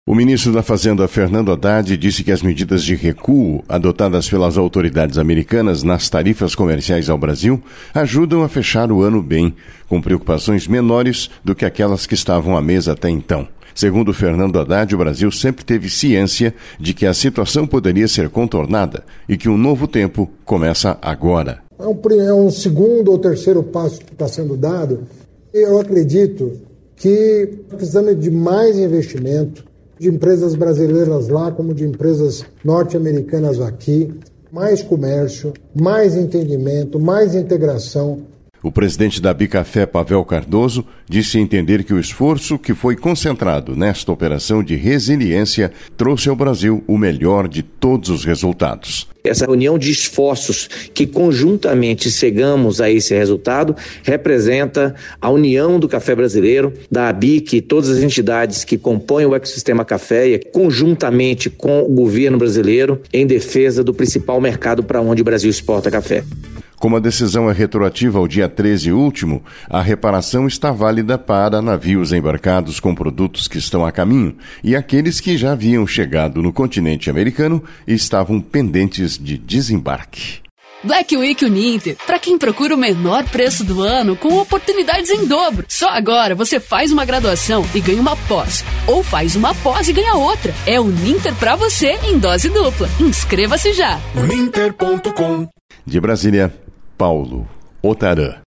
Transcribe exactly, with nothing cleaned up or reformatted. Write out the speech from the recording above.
O ministro da Fazenda, Fernando Haddad, disse que as medidas de recuo adotadas pelas autoridades americanas nas tarifas comerciais ao Brasil ajudam a fechar o ano bem, com preocupações menores do que aquelas que estavam à mesa até então. Segundo Fernando Haddad, o Brasil sempre teve ciência de que a situação poderia ser contornada e que um novo tempo começa agora. É um, é um segundo ou terceiro passo que está sendo dado. Eu acredito que precisamos de mais investimento, de empresas brasileiras lá, como de empresas norte-americanas aqui, mais comércio, mais entendimento, mais integração. O presidente da Bicafé, Pavel Cardoso, disse entender que o esforço que foi concentrado nesta operação de resiliência trouxe ao Brasil o melhor de todos os resultados. Essa união de esforços que conjuntamente chegamos a esse resultado representa a união do café brasileiro, da A B I C, todas as entidades que compõem o ecossistema café, conjuntamente com o governo brasileiro, em defesa do principal mercado para onde o Brasil exporta café. Como a decisão é retroativa ao dia treze último, a reparação está válida para navios embarcados com produtos que estão a caminho e aqueles que já haviam chegado no continente americano e estavam pendentes de desembarque. Black Week Uninter, para quem procura o menor preço do ano com oportunidades em dobro. Só agora você faz uma graduação e ganha uma pós, ou faz uma pós e ganha outra. É Uninter para você em dose dupla. Inscreva-se já. Uninter ponto com. De Brasília, Paulo Otarã.